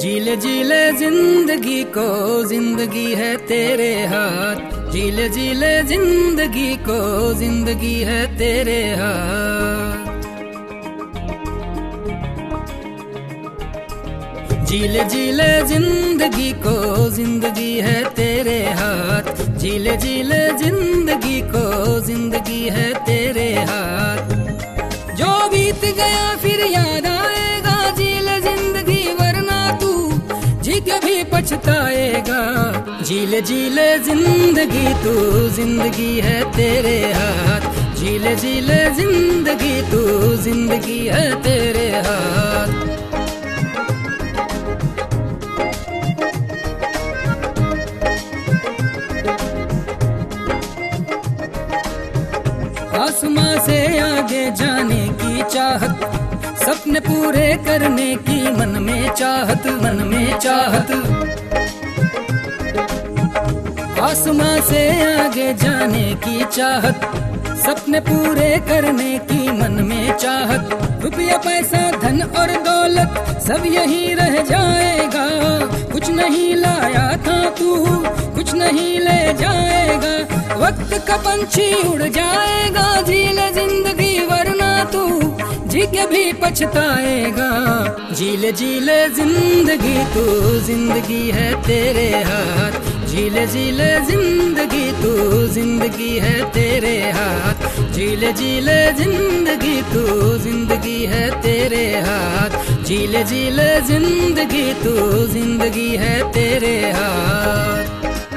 जीले जीले जिंदगी को, जिंदगी है तेरे हाथ। जीले जीले जिंदगी को, जिंदगी है तेरे हाथ। जीले जीले जिंदगी को, जिंदगी है तेरे हाथ। जीले जीले जिंदगी को, जिंदगी है तेरे हाथ। जो बीत गया फिर याद आएगा, जीले जिंदगी वरना तू जी के भी पछताएगा। जीले जीले जिंदगी तू, जिंदगी है तेरे हाथ। जीले जीले जिंदगी तू, जिंदगी है तेरे हाथ। आसमां से आगे जाने की चाहत, सपने पूरे करने की मन में चाहत, मन में चाहत। आसमां से आगे जाने की चाहत, सपने पूरे करने की मन में चाहत। रुपया पैसा धन और दौलत सब यहीं रह जाएगा। कुछ नहीं लाया था तू, कुछ नहीं ले जाएगा। वक्त का पंछी उड़ जाएगा, जीले जिंदगी वरना तू जी के भी पछताएगा। जीले जीले जिंदगी तू, जिंदगी है तेरे हाथ। जीले जीले जिंदगी तू, जिंदगी है तेरे हाथ। जीले जीले जिंदगी तू, जिंदगी है तेरे हाथ। जीले जीले जिंदगी तू, जिंदगी है तेरे हाथ।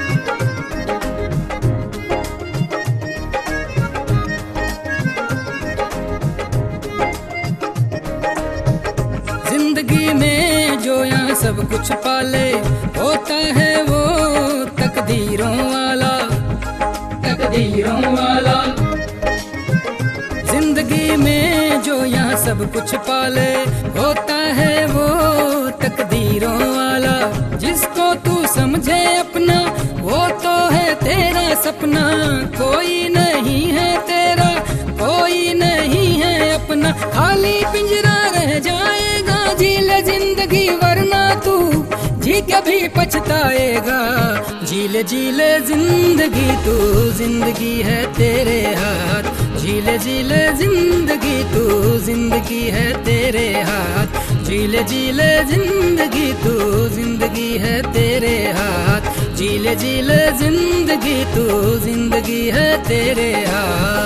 जिंदगी में जो यहाँ सब कुछ पाले, होता है वो तकदीरों वाला, तकदीरों वाला। जिंदगी में जो यहाँ सब कुछ पाले, होता है वो तकदीरों वाला। जिसको तू समझे अपना, वो तो है तेरा सपना। कोई नहीं है तेरा, कोई नहीं है अपना। खाली पिंजरा रह जाएगा, जीले जिंदगी वरना तू जी के भी पछताएगा। जीले जीले जिंदगी तू, जिंदगी है तेरे हाथ। जीले जीले जिंदगी तू, जिंदगी है तेरे हाथ। जीले जीले जिंदगी तू, जिंदगी है तेरे हाथ। जीले जीले जिंदगी तू, जिंदगी है तेरे हाथ।